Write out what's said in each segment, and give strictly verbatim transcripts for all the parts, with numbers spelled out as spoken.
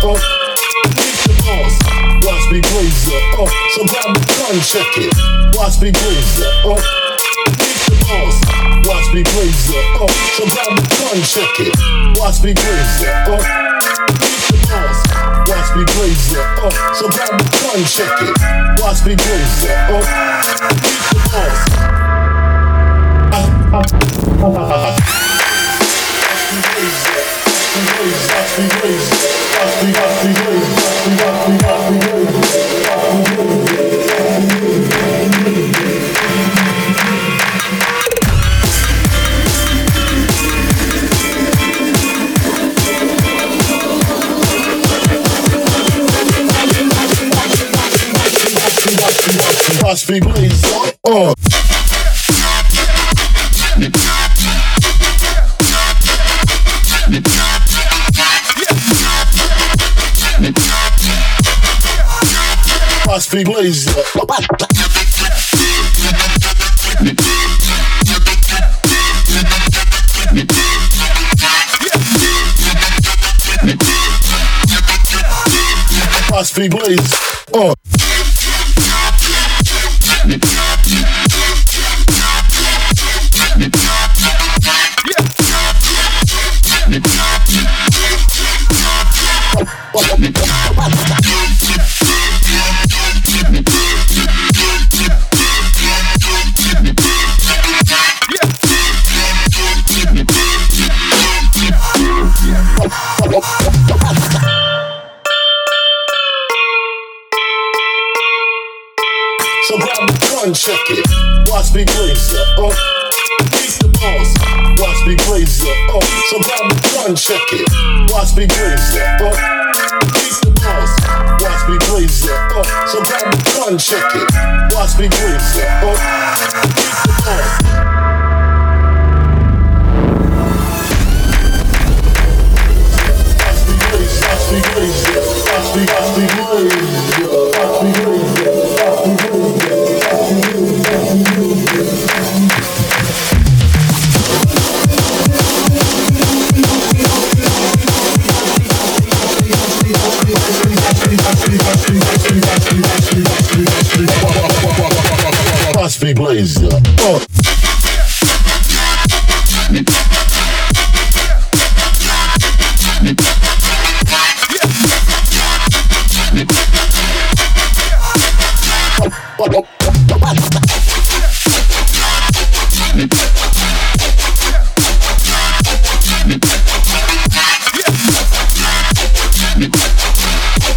Uh, meet the boss. Watch me blaze up. Uh, so grab the gun, check it. Watch me blaze up. Uh, meet the boss. Watch me blaze up. Uh, so grab the gun, check it. Watch me blaze up. Uh, meet the boss. Watch me blaze up. Uh, so grab the gun, check it. Watch me blaze up. Uh, meet the boss. Watch me blaze up. Uh. Watch me blaze up. Watch me blaze up. So grab the gun, check it. Watch me blaze up. Uh, meet the boss. Watch me blaze up. Uh, so grab the gun, check it. Watch me blaze up. Uh, meet the boss. Watch me blaze up. Uh, so grab the gun, check it. Watch me blaze up. Uh, meet the boss. Watch me blaze. Watch me blaze. Watch me. Watch me blaze. Watch me blaze. Watch me blaze up. Oh.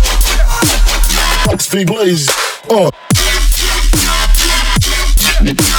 Watch me blaze. Oh.